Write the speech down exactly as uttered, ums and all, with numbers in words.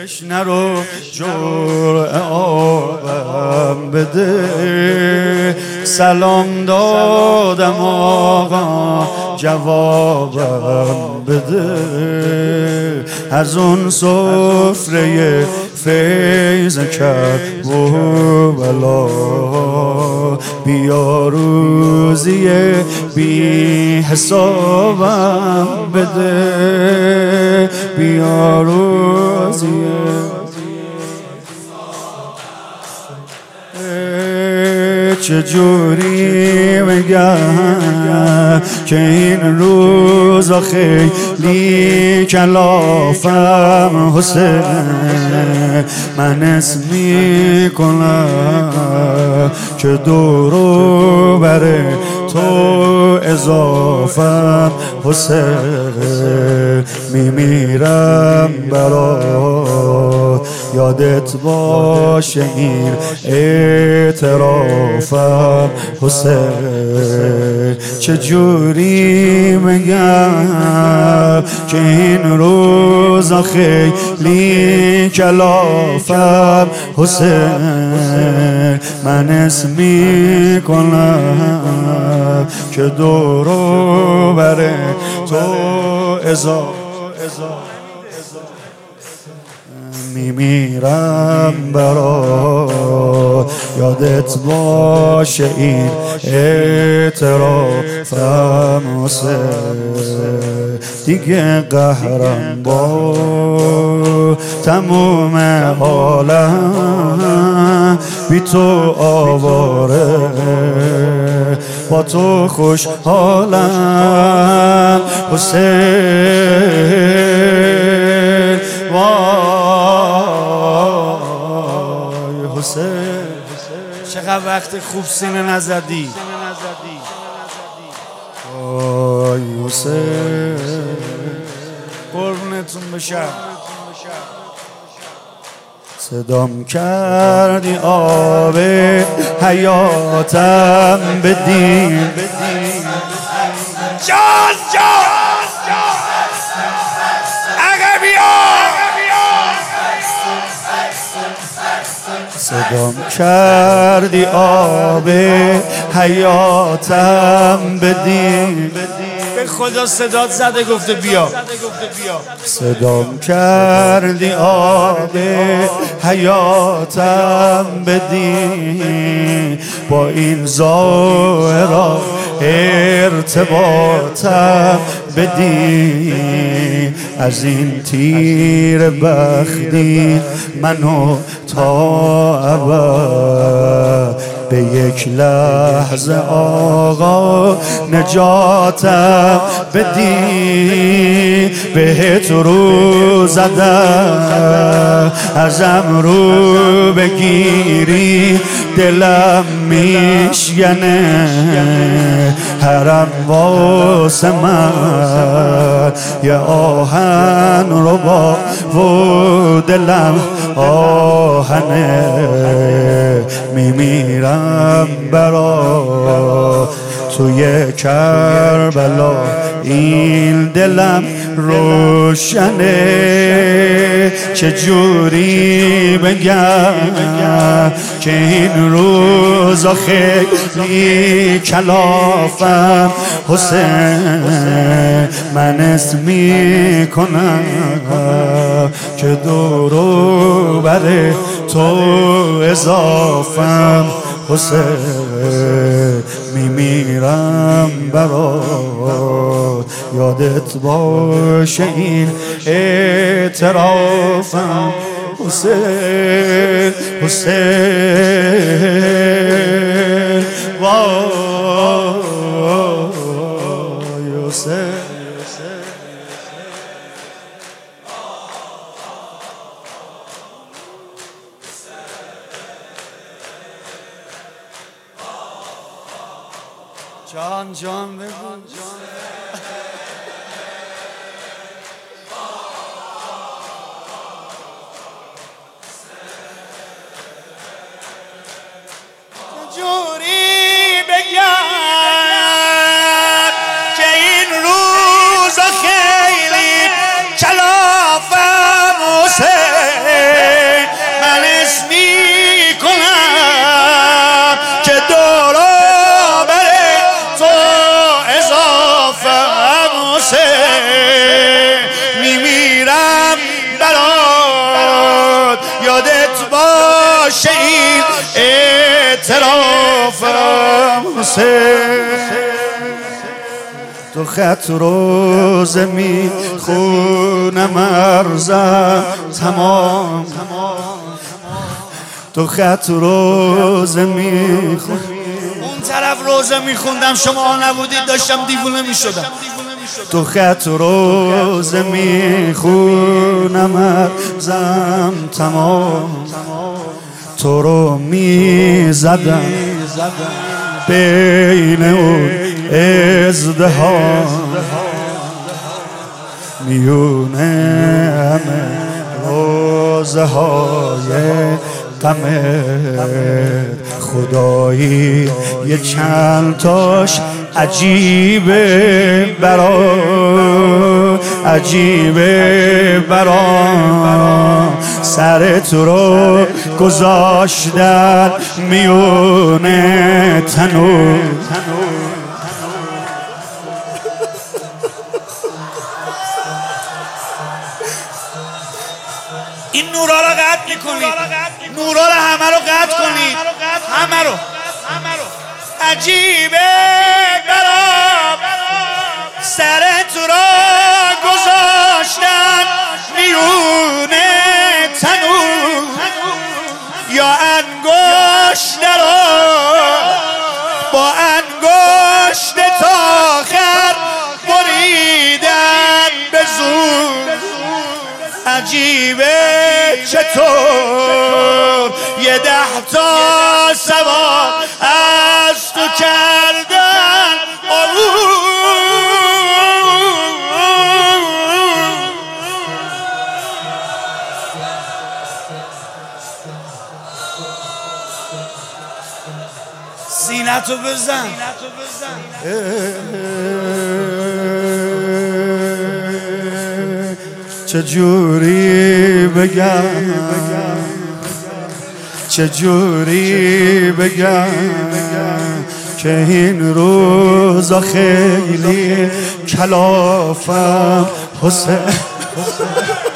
نرو جرعه آبم بده. سلام دادم آقا جوابم بده. از اون سفره فیض کربلا بیا روزی بی حسابم بده. بیا روزی چجوری بگم که این روزا خیلی کلافم حسین. من اسم میکنم که دورو بره تو اضافم حسین. میمیرم برات یادت باشه این اعترافم حسین. چجوری میگم که این روزا خیلی کلافم حسین. من اسم میکنم که دورو بره تو ازا میمیرم برات یادت باشه این اعترافم حسین. دیگه قهرم با تموم عالم بی تو آواره با تو خوشحالم حسین. وای حسین چقدر وقت خوب سینه نزدی. وای حسین قربونتون بشم. صدام کردی آب حیاتم بدین. جان جان عقبیا صدام کردی آب حیاتم بدین. به خدا صدات زده گفته بیا. صدام کردی آب حیاتم بدین. با این ظاهرا ارتباطم بدین. از این تیر بختی منو تا ابد به یک لحظه آقا نجاتم بدی. بهت رو زدم ازم رو بگیری دلم میشکنه. حرم واسه من یه آهن رو با و دلم آهنه. میمیرم برا توی کربلا این دلم روشنه. چجوری بگم که این روزا خیلی کلافم حسین. من اسم میکنم که دورو بره تو اضافم حسین. میمیرم برات یادت باشه این اعترافم حسین. حسین وای حسین. جان جان بگو جوری بگم که این روز خیلی کلافم حسین. باشه این اعترافم حسین. تو خط روز می خونم ارزم تمام، تو خط روز می خونم. اون طرف روزه می خوندم شما نبودید داشتم دیوونه می شدم. تو خط روز می خونم ارزم تمام، تو رو می زدم بین اون ازدهام، میونه همه روزه های غمت. خدایی یه چند تاش عجیبه برام، عجیبه برام. سر تو رو گذاشتن میونه تنور، این نورا رو قطع میکنید، نورا رو همه رو قطع کنید، همه رو. عجیبه برام سر تو را گذاشتن میونه تنور، یا انگشت را با انگشت تا آخر بریدن به زور. عجیبه چطور یه ده تا سوار از تو کردن سینتو بزن. چجوری بگم، چجوری بگم که این روزا خیلی کلافم حسین.